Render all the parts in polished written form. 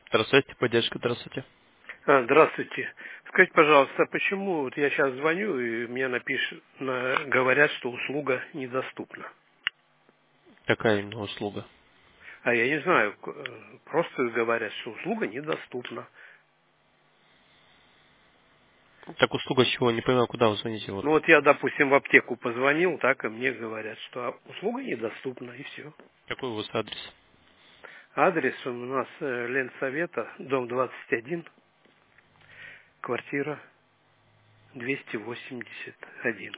Здравствуйте, поддержка, здравствуйте. Здравствуйте. Скажите, пожалуйста, почему вот я сейчас звоню и мне говорят, что услуга недоступна? Какая именно услуга? А я не знаю, просто говорят, что услуга недоступна. Так услуга чего? Не понимаю, куда вы звоните. Вот. Ну вот я, допустим, в аптеку позвонил, так, и мне говорят, что услуга недоступна, и все. Какой у вас адрес? Адрес у нас Ленсовета, дом 21, квартира 281.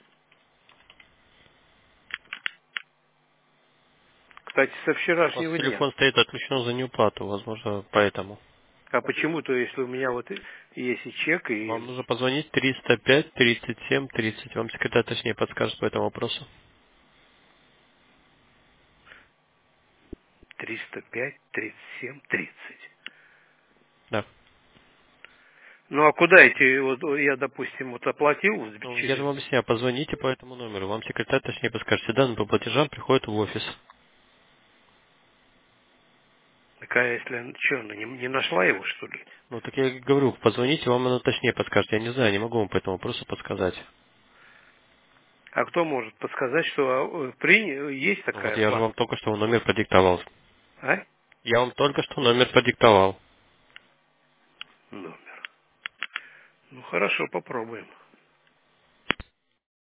Кстати, со У вас вчерашнего дня. телефон стоит отключен за неуплату, возможно, поэтому. А почему-то, если у меня вот есть и чек, Вам и нужно позвонить 305 37 30. Вам секретарь точнее подскажет по этому вопросу. 305 37 30. Да. Ну а куда идти? Вот я, допустим, вот оплатил Ну, я же через... вам объясняю, позвоните по этому номеру. Вам секретарь точнее подскажет. Все данные по платежам приходят в офис. Такая, если что, она не нашла его, что ли? Ну, так я и говорю, позвоните, вам она точнее подскажет. Я не знаю, не могу вам по этому вопросу подсказать. А кто может подсказать, что есть Ну, вот такая я же плата? вам только что номер продиктовал. А? Я вам только что номер продиктовал. Номер. Ну хорошо, попробуем.